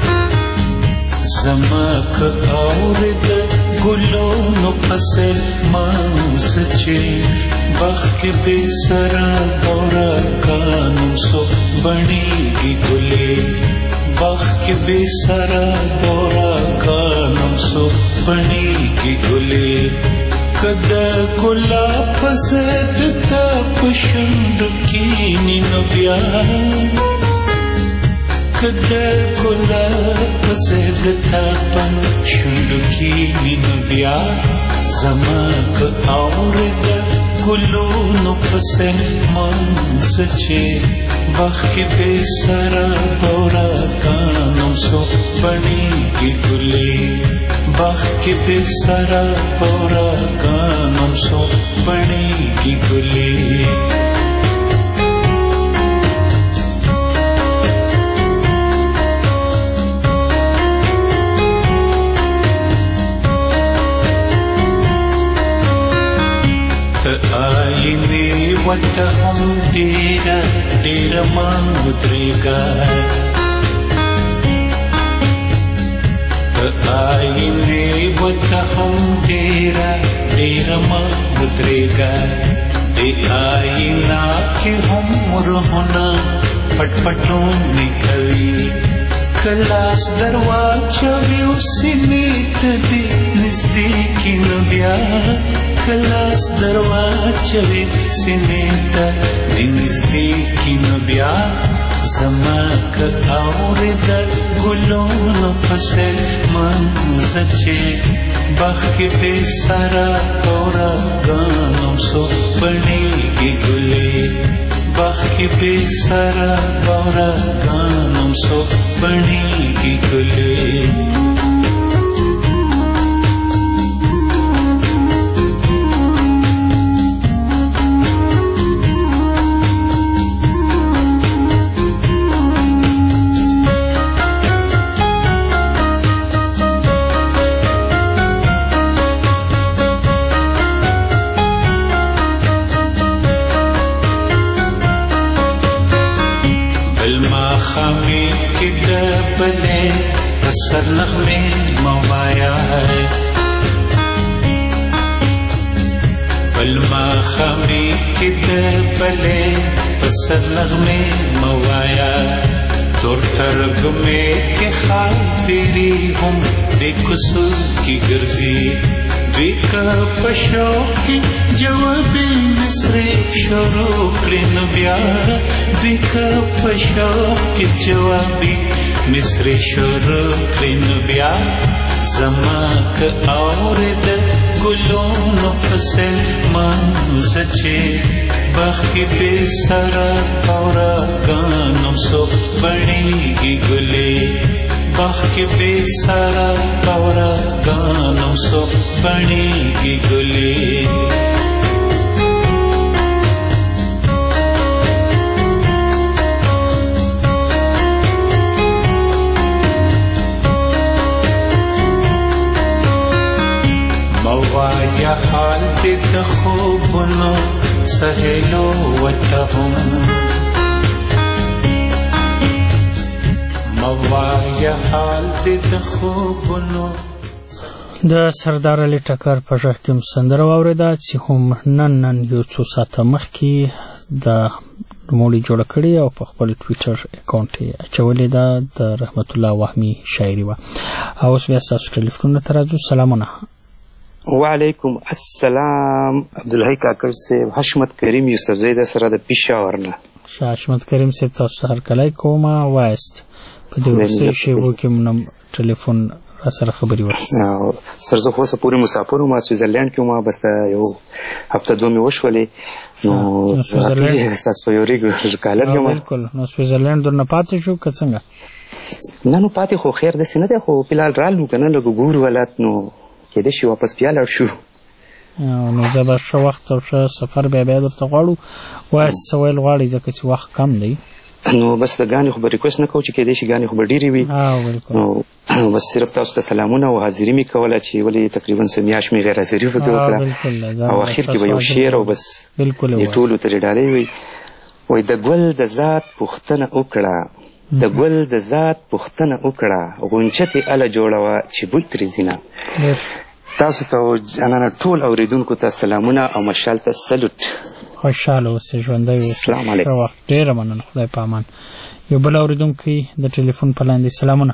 زما که اورد ګلونو فصل مانس چهره بخ کې بے سرا دورا کانو سو بڼیږي ګلې بخ کې بے سرا دورا کانو سو بڼیږي ګلې کدا کلا پسد تا پشند کینی نو بیا کدا کلا پسد تا پشند کینی نو بیا زما که اورد گلونو پسند منس چه بخی بے سرا بورا کانم سو بنی کی گلی بخی بے سرا بورا کانم سو بنی کی گلی آئینی وتا هم ډیره ډیره مان ودرېږه آئینی وتا هم ډیره ډیره مان ودرېږه د آئینا کې هم روحونه پټ پټونه کوي کلاس درواچوي سینې ته دې نږدې کینو بیا کلاس درواچوي سینې ته دې نږدې کینو بیا زماک آورد گلون پس منزچه بخی بے سارا پورا گانم سو بڑی گلے بخی بے سارا پورا گانم سو بڑی گلے سر نغمے موایا ہے بلما خامی کی پلے سر نغمے موایا تور ترگ میں کے خاطری ہم بے قصور کی گرزی دیکھا پشو کی جوابی مصر شروع کرن بیار دیکھا پشو کی جوابی مصر شروع کرن بیار زماک آورد گلون پسل منزچے باقی بے سارا پورا گانم سو بڑی گی گلے باقی بے سارا پورا گانم سو بڑی گی گلے موایا حال دید خوبنو سہلو وتهم موایا حال دید خوبنو د سردار علي ټکر په غږ کې سندره واورېده چې هم نن یو څو ساعته مخکې د نوموړي جوړه کړې او په خپل ټویټر اکاونټ یې اچولې ده د رحمت الله وهمي شاعري وه. اوس بیا ستاسو ټلیفونونه ته راځو. سلامونه. وعلیکم السلام. عبدالحی کاکړ صاحب، حشمت کریم یوسفزی د سره د پېښور نه. ښه حشمت کریم صاحب، تاسو ته هرکلی کومه. وایست په دې وروستیو شېبو کې مونږ ټلیفون را سره خبرې وکړې. سر زه خو اوسه پورې مسافر وم، سویزرلینډ کې وم. بس یو هفته دوه مې وشولې نو ستاسو په یو کالر یم. بلکل. نو سویزرلینډ درنه پاتې شو که څنګه؟ نه نو پاتې خو خیر داسې نه دی، خو فلحال رالو که نه لږ ګورو حالات، نو کېدای شي واپس بیا لاړ شو. نو زه به ښه وخت او ښه سفر بیا درته غواړو. وایست څه ویل غواړئ ځکه چې وخت کم دی؟ نو بس د ګانې خو به ریکوست نه کوو چې کېدای شي ګانې خو به ډېرې وي. نو بس صرف تاسو ته سلامونه او حاضري مې کوله چې ولې تقریبا څه میاشت مې غیر حاضري پکې وکړه او اخر کې به یو شعر او بس ټولو ترې ډالۍ وي. وایي د ګل د ذات پوښتنه وکړه، د ګل د ذات پوښتنه وکړه، غونچه تې اله جوړوه چې بوی ترې ځینه. تاسو ته جانانه ټول اورېدونکو ته سلامونه او مشال ته سلوټ. خوشحاله اوسئ، ژوندی اوسئ. السلام علیکم. ډېره مننه، خدای په امان. یو بل اورېدونکی د ټلیفون په لاندې. سلامونه.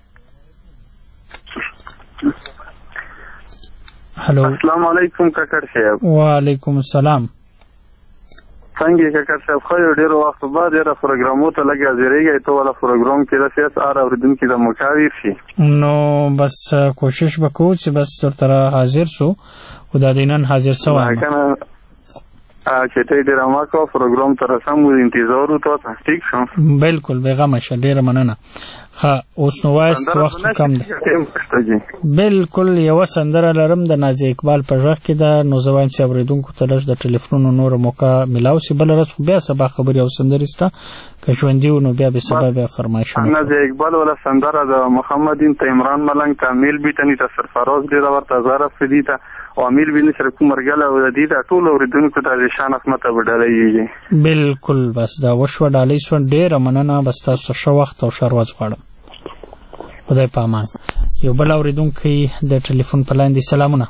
هلو. السلام علیکم کاکړ صاحب. وعلیکم السلام. څنګه کاکړ صاحب؟ ښه یو ډېر وخت بعد یاره پروګرامو ته لږ حاضرېږئ. ته والا پروګرام کې داسې هر اورېدونکي ته مکاویر شي. نو بس کوشش به کوو چې بس درته حاضر سو، خو دا دی نن حاضر سوی یم چې ته یې ډېره مه کوه، پروګرام ته رسم انتظار و تا ته. ټیک شو؟ بلکل بېغمه شه، ډېره مننه. ښه اوس نو وایست وخت کم دی. بلکل یوه سندره لرم د نازي اقبال په غږ کې ده. نو زه وایم چې اورېدونکو ته لږ د ټلیفونونو نوره موقع میلاو سي. بله ورځ خو بیا سبا خبرې او سندرې شته، که ژوندي و نو بیا بې سبا بیا فرمایشونه. نازي اقبال والا سندره د محمدین ته عمران ملنګ ته امیل بیتني ته سرفراز ډېره ورته زهره فدي ته او امیر بن سره کوم مرګله او د دې ته ټول اورېدونکو ته د شان عظمت به ډالۍ. بلکل بس دا وشوه، ډالۍ شوه. ډېره مننه. بس تاسو ته ښه وخت او ښه ورځ غواړم. خدای په امان. یو بل اورېدونکی د ټلیفون په لاندې. سلامونه.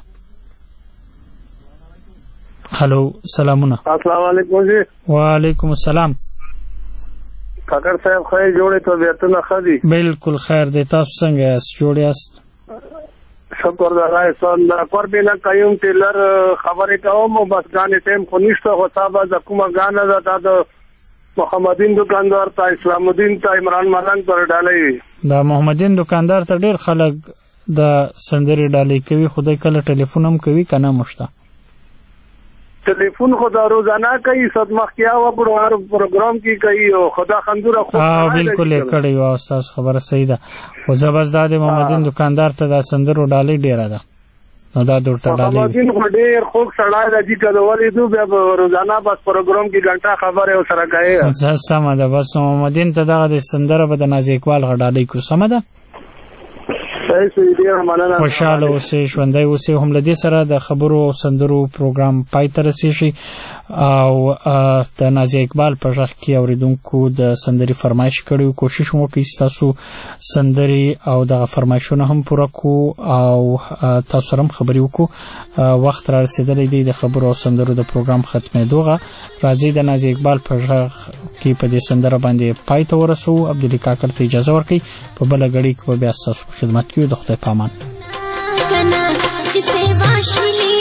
هلو. سلامونه. السلام علیکم جی. وعلیکم السلام. کاکړ صاحب ښه یې جوړې طبیعتونه ښه دي؟ بلکل خیر دی. تاسو څنګه یاست؟ جوړ یاست؟ شکر د الله احسان. د پروین قیوم ټیلر خبرې کوم، بس ګانې ټایم خو نشته، خو تا به د کومه ګانه ده تا د محمدین دکاندار ته اسلام الدین ته عمران ملنګ پر ډالۍ دا محمدین دکاندار ته ډیر خلک د سندري ډالۍ کوي خدای کله ټلیفون هم کوي کنه مشته ټلیفون خدا روزانه کوي صدمخ کیا و پر پروګرام کی کوي او خدا خندوره خو بالکل کړي او تاسو خبره صحیح ده او زبردست د محمدین دکاندار ته د سندرو ډالۍ ډیره ده نو دا درته ډالۍ محمدین خو ډیر خوږ سړی دی چې کله ولې بیا روزانه بس پروګرام کې غنټه خبره او سره کوي سمه ده بس محمدین ته دغه د سندره به د ناز اقبال غډالۍ کو سمه ده خوشاله اوسئ ژوندی اوسئ هم له دې سره د خبرو او سندرو پروګرام پای ته رسیږي او د نازیه اقبال په غږ کې اوریدونکو د سندري فرمایش کړی کوشش وکړئ ستاسو سندري او دغه فرمایشونه هم پوره کړو او تاسو سره هم خبرې وکړو وخت را رسېدلی دی د خبرو او سندرو د پروګرام ختمېدو راځئ د نازیه اقبال په غږ کې په دې سندره باندې پای ته ورسوو عبدالي کاکړ ته اجازه ورکړئ په بله غړي کې به بیا ستاسو په خدمت کې د خدای په امان